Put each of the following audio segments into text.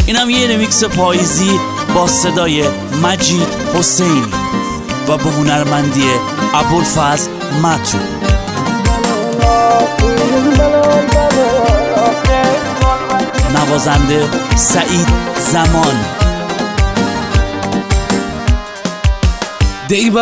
اینم یه ریمیکس پاییزی با صدای مجید حسینی و به هنرمندی ابوالفضل مطرود. نوازنده سعید زمان. دی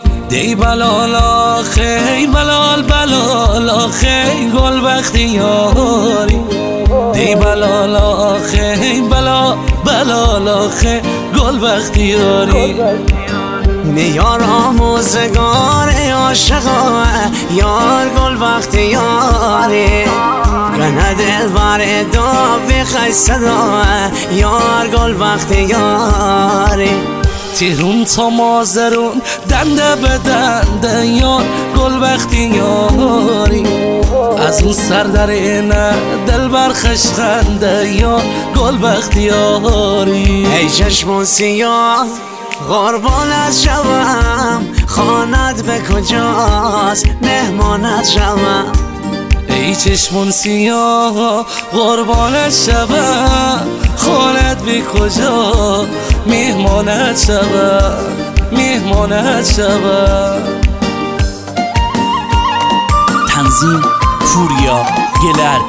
بلال خی بلال خی گل بختی یاری. دی بلال خی بلال خی گل بختی یاری. میار آموزگار عاشقا یار گل بختی یاری. گنه دل بر دو بخی صدا یار گل بختی یاری. تیرون تا مازرون دنده به دنده یار گل بختی یاری. از اون سر در اینه دل برخش خنده یار گل بختی یاری. ای چشمون سیاه قربانت شوم خانت به کجاست مهمانت شوم. ای چشمون سیاه قربانت شوم خانت به کجا مهمانت شوم مهمانت شوم. تنظیم پوریا گلر.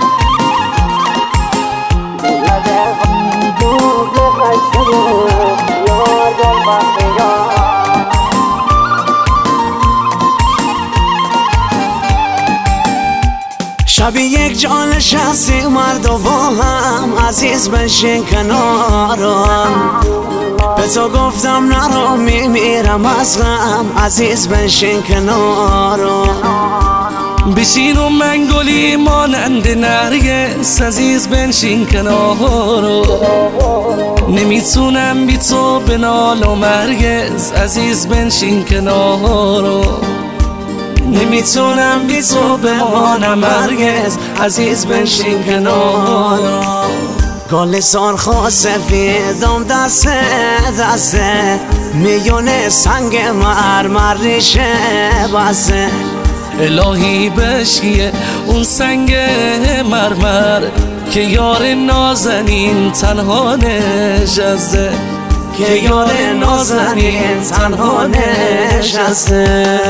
شبی یک جا نشستی مرد و با هم عزیز بشین کنارم. به تو گفتم نرو میمیرم از غم عزیز بشین کنارم. بشین و من گلی مانند نرگس عزیز بنشین کنارم. نمیتونم بی تو بنال و مرگز عزیز بنشین کنارم. نمیتونم بی تو بمانم مرگز عزیز بنشین کنارم. گل سرخ سفیدم دسته دسته میونه سنگ مرمر ریشه بسته. الهی بشکیه اون سنگ مرمر که یار نازنین تنها نشسته. که یار نازنین تنها نشسته.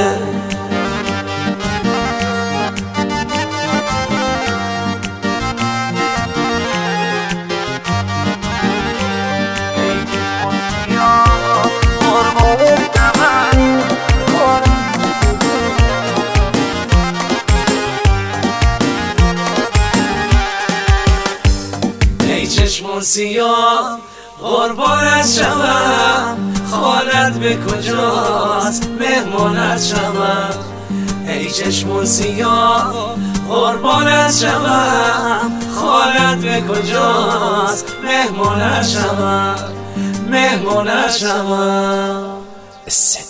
چشمون سیاه قربانت شوم خانت به کجاست مهمانت شوم. ای چشمون سیاه قربانت شوم خانت به کجاست مهمانت شوم مهمانت شوم.